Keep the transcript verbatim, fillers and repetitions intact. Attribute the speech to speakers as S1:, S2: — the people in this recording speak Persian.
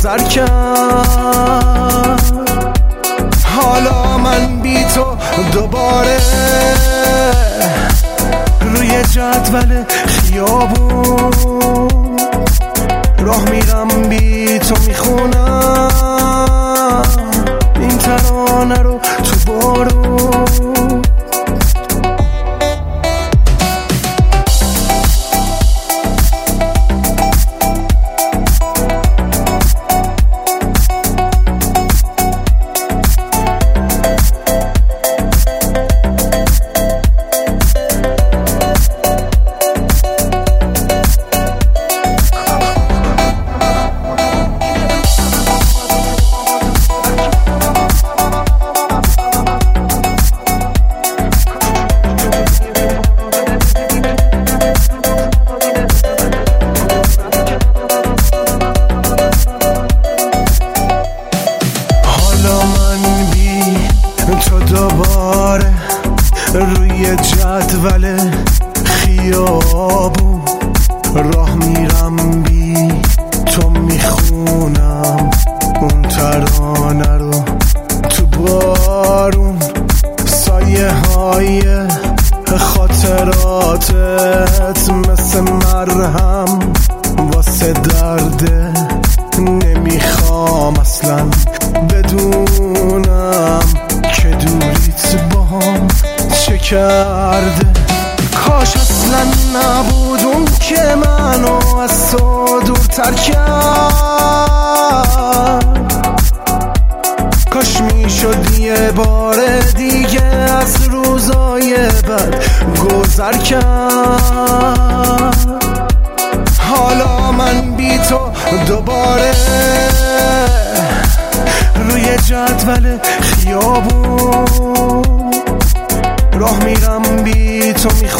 S1: گذر کرد. حالا من بی تو دوباره روی جدول خیابون راه میرم، بی تو میخونم این ترانه رو تو بارون. تو دوباره روی جدول خیابون راه میرم، بی تو میخونم اون ترانه رو تو بارون. سایه های خاطراتت مثل مرهم واسه درده، نمیخوام اصلا بدونم که دوریت با هم چه کرده. کاش اصلا نبود اون که منو از تو دورتر کرد. کاش میشد یه بار دیگه از روزای بد گذر کرد. حالا من بی تو دوباره روی جدول خیابون راه میرم، بی تو میخوام